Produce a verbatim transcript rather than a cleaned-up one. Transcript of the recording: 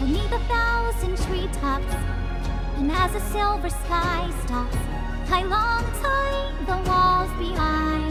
beneath a thousand treetops. And as the silver sky stops, I long tight the walls behind.